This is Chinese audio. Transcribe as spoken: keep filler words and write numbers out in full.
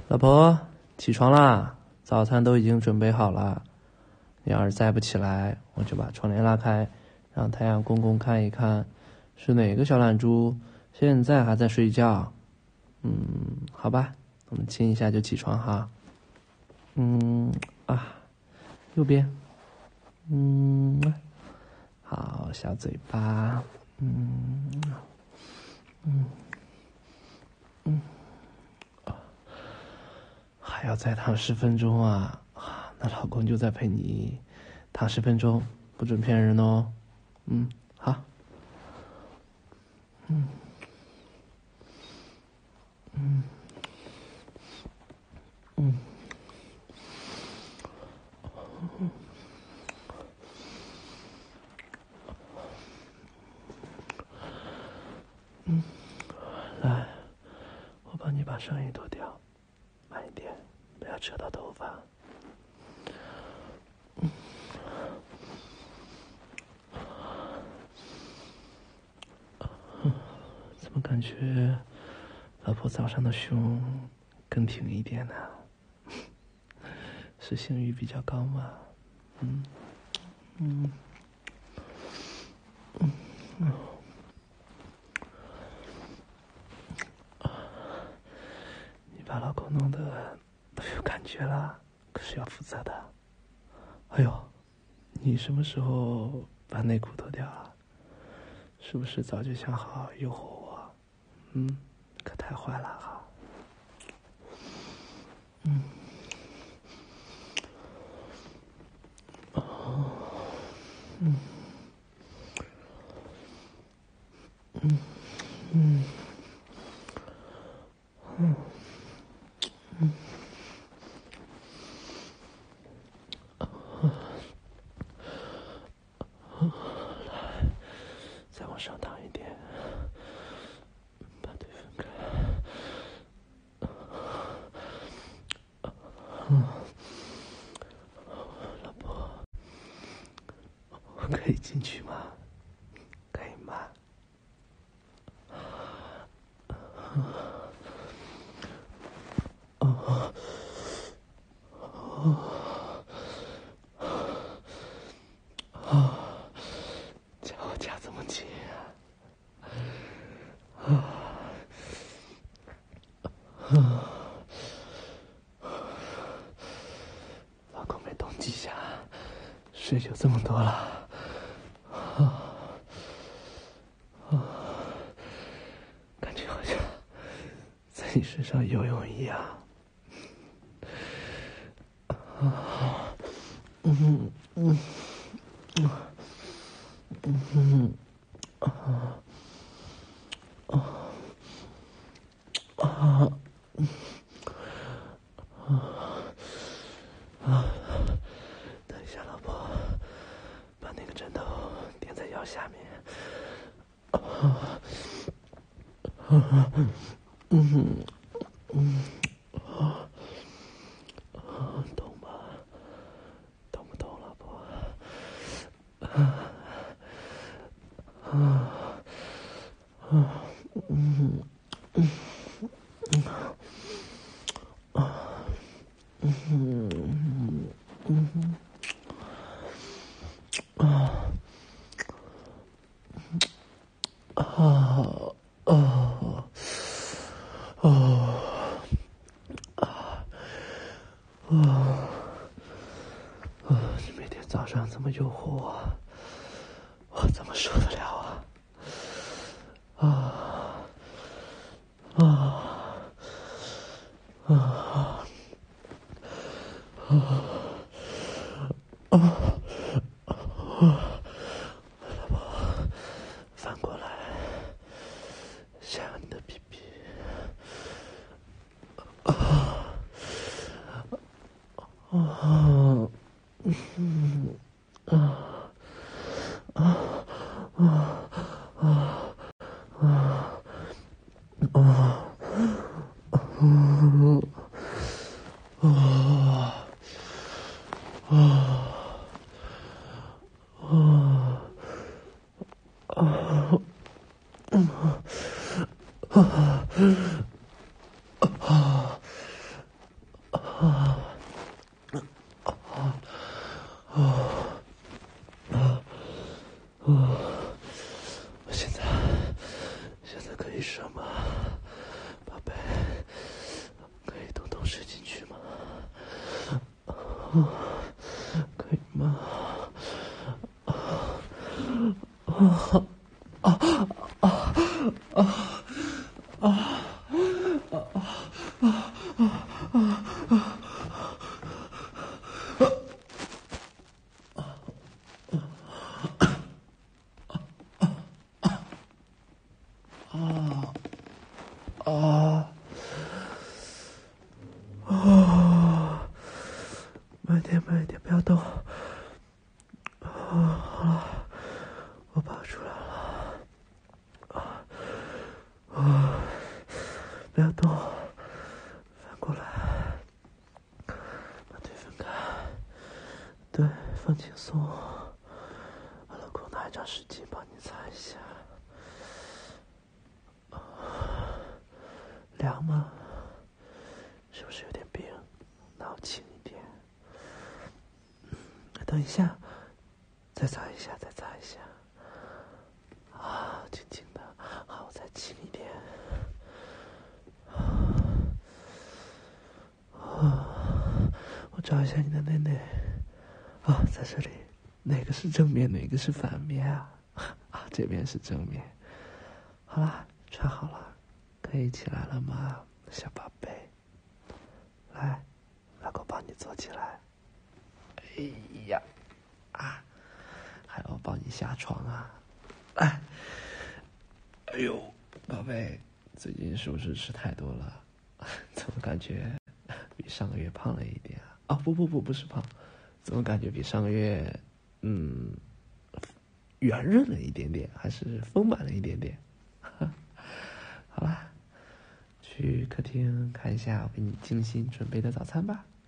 老婆，起床啦！早餐都已经准备好了。你要是再不起来，我就把窗帘拉开，让太阳公公看一看，是哪个小懒猪现在还在睡觉。嗯，好吧，我们亲一下就起床哈。嗯啊，右边。嗯，好，小嘴巴。嗯嗯嗯。还要再躺十分钟啊！那老公就在陪你躺十分钟，不准骗人哦。嗯，好。嗯嗯嗯嗯，来，我帮你把上衣脱掉，慢一点，不要扯到头发。嗯。怎么感觉老婆早上的胸更挺一点呢？是性欲比较高吗？嗯嗯嗯嗯。你把老公弄得都有感觉了，可是要负责的。哎呦，你什么时候把内裤脱掉了？是不是早就想好诱惑我？嗯，可太坏了哈。嗯。哦。嗯。嗯。嗯。嗯。嗯。再往上躺一点，把腿分开。老婆，我可以进去吗？可以吗？哦哦哦，夹我夹这么紧啊！啊啊！老公没动几下，水就这么多了。啊啊！感觉好像在你身上游泳一样。啊！嗯嗯嗯嗯啊啊啊啊！等一下，老婆，把那个枕头垫在腰下面。啊啊嗯嗯啊啊！痛吗？痛不痛，老婆？啊啊啊！嗯嗯嗯啊嗯嗯嗯啊啊啊啊啊！你每天早上这么诱惑我，我怎么受得了啊？啊啊啊啊啊！反过来，想要你的屁屁。啊啊嗯啊啊啊啊啊啊！嗯啊啊啊啊！啊啊！ 慢一点，慢一点，不要动。啊，好了，我拔出来了。啊啊，不要动，翻过来，把腿分开，对，放轻松。把老公拿一张湿巾帮你擦一下。啊，凉吗？是不是有点冰？那我轻一点。等一下，再擦一下，再擦一下。啊，轻轻的，好，我再轻一点。啊，我找一下你的内内。啊，在这里，哪个是正面，哪个是反面啊？啊，这边是正面。好啦，穿好了，可以起来了吗，小宝贝？来，老公帮你坐起来。哎呀，啊，还要帮你下床啊！哎，哎呦，宝贝，最近是不是吃太多了？怎么感觉比上个月胖了一点啊？哦，不不不，不是胖，怎么感觉比上个月，嗯，圆润了一点点，还是丰满了一点点？好啦，去客厅看一下我给你精心准备的早餐吧。